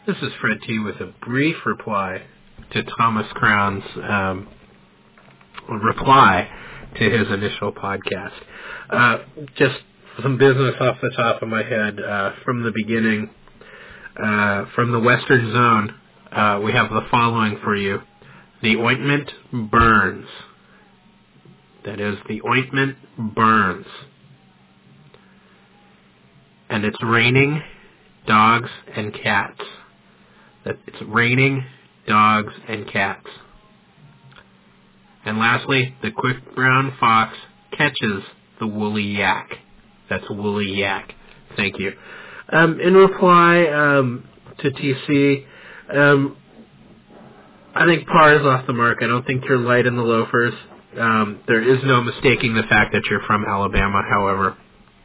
This is Fred T. with a brief reply to Thomas Crown's reply to his initial podcast. Just some business off the top of my head. From the beginning, from the Western Zone, we have the following for you. The ointment burns. That is, the ointment burns. And it's raining dogs and cats. It's raining dogs and cats. And lastly, the quick brown fox catches the woolly yak. That's woolly yak. Thank you. In reply to TC, I think par is off the mark. I don't think you're light in the loafers. There is no mistaking the fact that you're from Alabama, however.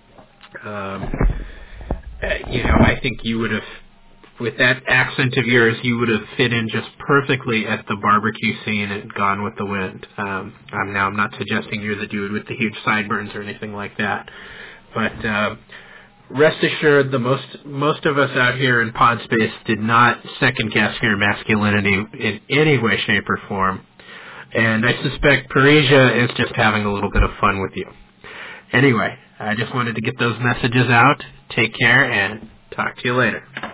I think you would have, with that accent of yours, you would have fit in just perfectly at the barbecue scene at Gone with the Wind. I'm not suggesting you're the dude with the huge sideburns or anything like that, but rest assured, the most of us out here in Podspace did not second guess your masculinity in any way, shape, or form, and I suspect Parisia is just having a little bit of fun with you. Anyway, I just wanted to get those messages out. Take care, and talk to you later.